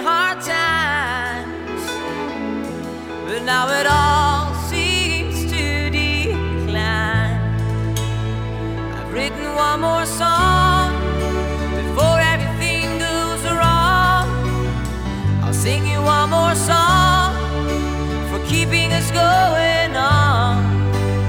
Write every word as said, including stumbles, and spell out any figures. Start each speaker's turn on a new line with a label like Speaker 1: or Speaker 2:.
Speaker 1: hard times, but now it all seems to decline. I've written one more song